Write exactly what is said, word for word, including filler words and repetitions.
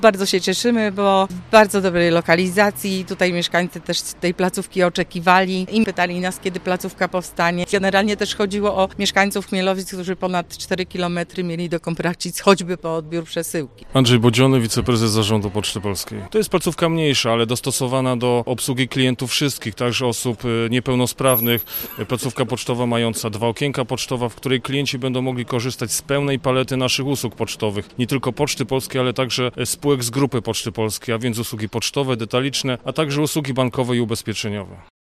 Bardzo się cieszymy, bo w bardzo dobrej lokalizacji. Tutaj mieszkańcy też tej placówki oczekiwali i pytali nas, kiedy placówka powstanie. Generalnie też chodziło o mieszkańców Chmielowic, którzy ponad cztery kilometry mieli dokąd płacić choćby po odbiór przesyłki. Andrzej Bodziony, wiceprezes Zarządu Poczty Polskiej. To jest placówka mniejsza, ale dostosowana do obsługi klientów wszystkich, także osób niepełnosprawnych. Placówka pocztowa mająca dwa okienka pocztowe, w której klienci będą mogli korzystać z pełnej palety naszych usług pocztowych. Nie tylko Poczty Polskiej, ale także spółek z grupy Poczty Polskiej, a więc usługi pocztowe, detaliczne, a także usługi bankowe i ubezpieczeniowe.